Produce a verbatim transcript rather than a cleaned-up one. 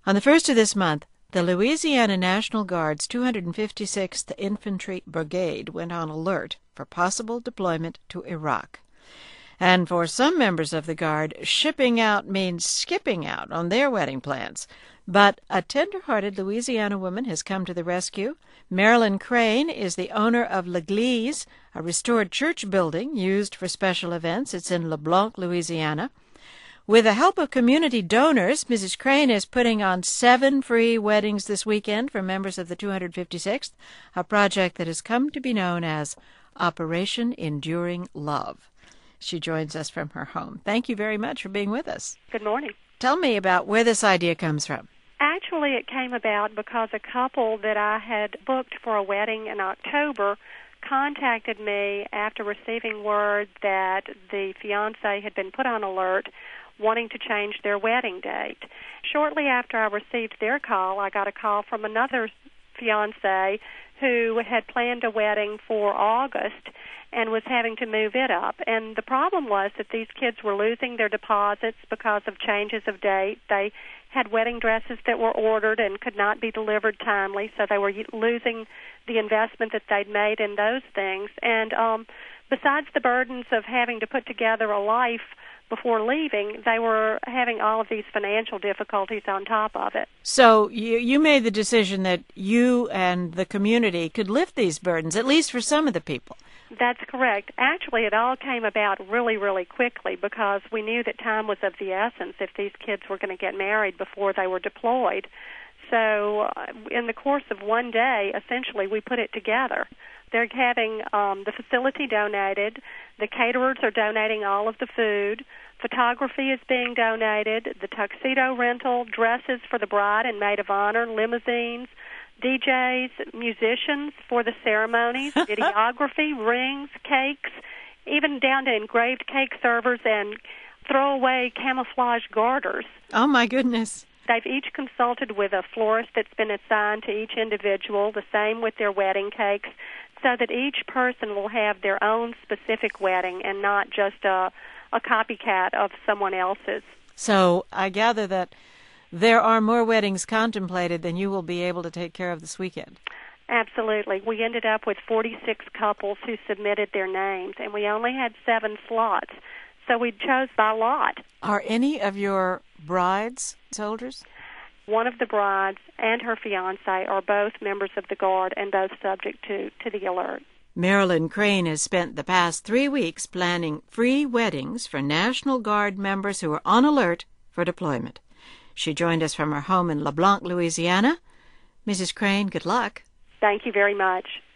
On the first of this month, the Louisiana National Guard's two hundred fifty-sixth Infantry Brigade went on alert for possible deployment to Iraq. And for some members of the Guard, shipping out means skipping out on their wedding plans. But a tender-hearted Louisiana woman has come to the rescue. Marilyn Crane is the owner of L'Église, a restored church building used for special events. It's in LeBlanc, Louisiana. With the help of community donors, Missus Crane is putting on seven free weddings this weekend for members of the two hundred fifty-sixth, a project that has come to be known as Operation Enduring Love. She joins us from her home. Thank you very much for being with us. Good morning. Tell me about where this idea comes from. Actually, it came about because a couple that I had booked for a wedding in October contacted me after receiving word that the fiancé had been put on alert wanting to change their wedding date. Shortly after I received their call, I got a call from another fiancé who had planned a wedding for August and was having to move it up. And the problem was that these kids were losing their deposits because of changes of date. They had wedding dresses that were ordered and could not be delivered timely, so they were losing the investment that they'd made in those things. And um, besides the burdens of having to put together a life before leaving, they were having all of these financial difficulties on top of it. So you, you made the decision that you and the community could lift these burdens, at least for some of the people. That's correct. Actually, it all came about really, really quickly because we knew that time was of the essence if these kids were going to get married before they were deployed. So uh, in the course of one day, essentially, we put it together. They're having um, the facility donated. The caterers are donating all of the food. Photography is being donated. The tuxedo rental, dresses for the bride and maid of honor, limousines, D Js, musicians for the ceremonies, videography, rings, cakes, even down to engraved cake servers and throwaway camouflage garters. Oh, my goodness. They've each consulted with a florist that's been assigned to each individual, the same with their wedding cakes, so that each person will have their own specific wedding and not just a, a copycat of someone else's. So I gather that there are more weddings contemplated than you will be able to take care of this weekend. Absolutely. We ended up with forty-six couples who submitted their names, and we only had seven slots, so we chose by lot. Are any of your brides soldiers? One of the brides and her fiancé are both members of the Guard and both subject to, to the alert. Marilyn Crane has spent the past three weeks planning free weddings for National Guard members who are on alert for deployment. She joined us from her home in LeBlanc, Louisiana. Missus Crane, good luck. Thank you very much.